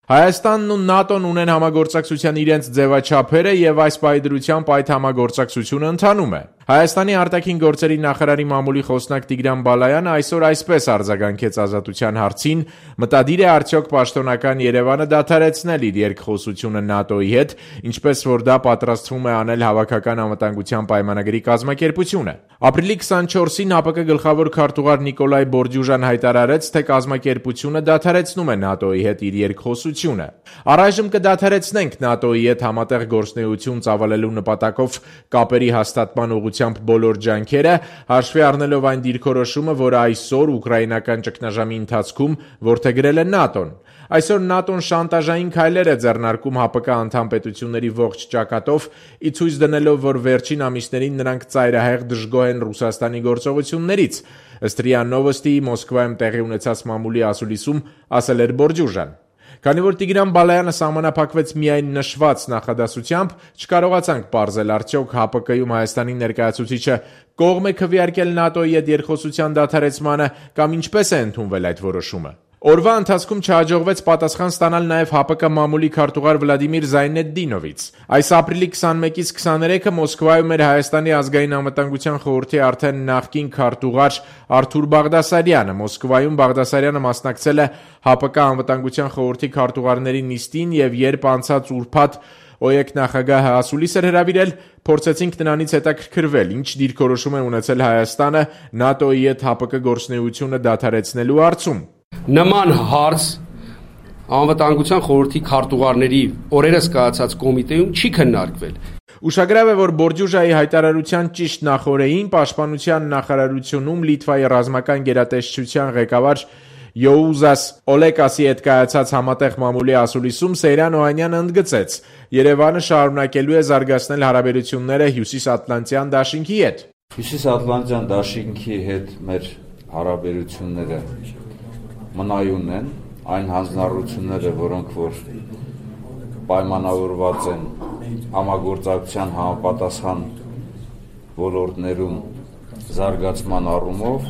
Հայաստանն ու ՆԱՏՕ-ն ունեն համագործակցության իրենց ձևաչափերը եւ այս պայդրությամբ այդ համագործակցությունը ընթանում է։ Հայաստանի արտաքին գործերի նախարարի մամուլի խոսնակ Տիգրան Բալայանը այսօր այսպես արձագանքեց Ազատության հարցին. մտադիր է արդյոք պաշտոնական Երևանը դադարեցնել իր երկխոսությունը ՆԱՏՕ-ի հետ, ինչպես որ դա պատրաստվում է անել Հավաքական անվտանգության պայմանագրի կազմակերպությունը։ Ապրիլի 24-ին ՀԱՊԿ գլխավոր քարտուղար Նիկոլայ Բորդյուժան հայտարարեց, թե կազմակերպությունը դադարեցնում է ՆԱՏՕ-ի հետ իր երկխոսությունը։ Առայժմ կդադարեցնենք ՆԱՏՕ-ի հետ համատեղ գործունեություն ծավալելու նպատակով կապերի հաստատման ուղղությամբ բոլոր ջանքերը, հաշվի առնելով այն դիրքորոշումը, որը այսօր ուկրաինական ճգնաժամի ընթացքում որդեգրել է ՆԱՏՕ-ն։ Այսօր ՆԱՏՕ-ն շանտաժային քայլեր է ձեռնարկում ՀԱՊԿ անդամ պետությունների ողջ ճակատով, ի ցույց դնելով, որ վերջին ամիսներին նրանք ծայրահեղ դժգոհ են Ռուսաստանի գործողություններից, ըստ ՌԻԱ Նովոստիի Մոսկվայում տեղի ունեցած մամուլի ասուլիսում ասել էր Բորդյուժան։ Քանի որ Տիգրան Բալայանը սահմանափակվեց միայն նշված նախադասությամբ, չկարողացանք պարզել արդյոք ՀԱՊԿ-ում Հայաստանի ներկայացուցիչը կողմ է քվեարկել ՆԱՏՕ-ի հետ երկխոսության դադարեցմանը կամ ինչպես է ընդունվել այդ որոշումը։ Օրվա ընթացքում չհաջողվեց պատասխան ստանալ նաև ՀԱՊԿ մամուլի քարտուղար Վլադիմիր Զայնեդդինովից։ Այս ապրիլի 21-ից 23-ը Մոսկվայում էր Հայաստանի ազգային անվտանգության խորհրդի արդեն նախկին քարտուղար Արթուր Բաղդասարյանը։ Մոսկվայում Բաղդասարյանը մասնակցել է ՀԱՊԿ անվտանգության խորհրդի քարտուղարների նիստին եւ երբ անցած ուրբաթ ՕԵԿ նախագահը ասուլիս էր հրավիրել, փորձեցինք նրանից հետաքրքրվել, ինչ դիրքորոշում է ունեցել Հայաստանը ՆԱՏՕ-ի հետ ՀԱՊԿ գործունեությունը դադարեցնելու հարցում։ Նման հարց անվտանգության խորհրդի քարտուղարների օրերս կայացած կոմիտեում չի քննարկվել։ Ուշագրավ է, որ Բորդյուժայի հայտարարության ճիշտ նախօրեին Պաշտպանության նախարարությունում Լիտվայի ռազմական գերատեսչության ղեկավար Յոուզաս Օլեկասի հետ կայացած համատեղ մամուլի ասուլիսում Սեյրան Օհանյանը ընդգծեց. Երևանը շարունակելու է զարգացնել հարաբերությունները Հյուսիսատլանտյան դաշինքի հետ։ Հյուսիսատլանտյան դաշինքի հետ մեր հարաբերությունները մնայուն են, այն հանձնառությունները, որոնք որ պայմանավորված են համագործակցության համապատասխան ոլորտներում զարգացման առումով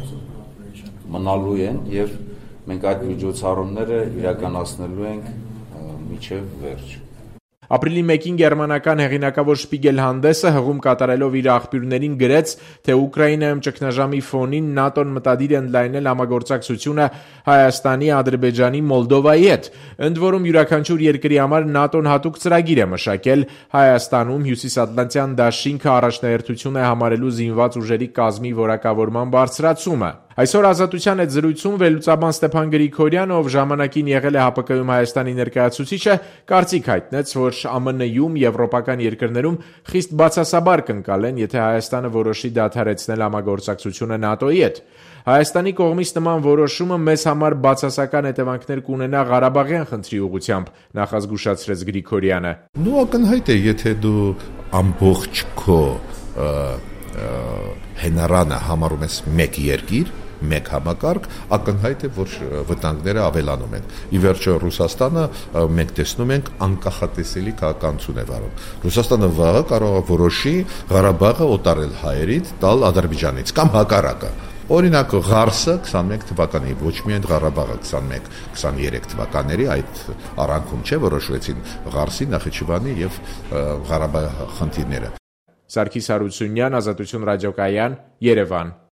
մնալու են եւ մենք այդ միջոցառումները իրականացնելու ենք մինչեւ վերջ։ Ապրիլի 1-ին գերմանական հեղինակավոր Շպիգել հանդեսը հղում կատարելով իր աղբյուրներին գրեց, թե Ուկրաինայում ճգնաժամի ֆոնին ՆԱՏՕ-ն մտադիր է ընդլայնել համագործակցությունը Հայաստանի, Ադրբեջանի, Մոլդովայի հետ։ Ընդ որում յուրաքանչյուր երկրի համար ՆԱՏՕ-ն հատուկ ծրագիր է մշակել Հայաստանում Հյուսիսատլանտյան դաշինքը առաջնահերթություն է համարելու զինված ուժերի կազմի որակավորման բարձրացումը։ Այսօր Ազատության այդ զրույցում վերլուծաբան Ստեփան Գրիգորյանը, ով ժամանակին եղել է ՀԱՊԿ-ում Հայաստանի ներկայացուցիչը, կարծիք հայտնեց, որ ԱՄՆ-ում, եվրոպական երկրներում խիստ բացասաբար կընկալեն, եթե Հայաստանը որոշի դադարեցնել համագործակցությունը ՆԱՏՕ-ի հետ։ Հայաստանի կողմից նման որոշումը մեզ համար բացասական հետևանքներ կունենա Ղարաբաղյան խնդրի ուղղությամբ, նախազգուշացրեց Գրիգորյանը։ Ակնհայտ է, եթե դու ամբողջ քո հենարանը համարում ես մեկ երկիր, մեկ համակարգ, ակնհայտ է, որ վտանգները ավելանում են։ Ի վերջո Ռուսաստանը մենք տեսնում ենք անկախատեսելի քաղաքականություն է վարում։ Ռուսաստանը վաղը կարող է որոշի Ղարաբաղը օտարել հայերից, տալ Ադրբեջանից կամ հակառակը։ Օրինակ Ղարսը 21 թվականի, ոչ միայն Ղարաբաղը 21-23 թվականների այդ առանքում որոշվեցին Ղարսի, Նախիջևանի եւ Ղարաբաղի խնդիրները։ Սարգիս Հարությունյան, Ազատություն ռադիոկայան, Երևան։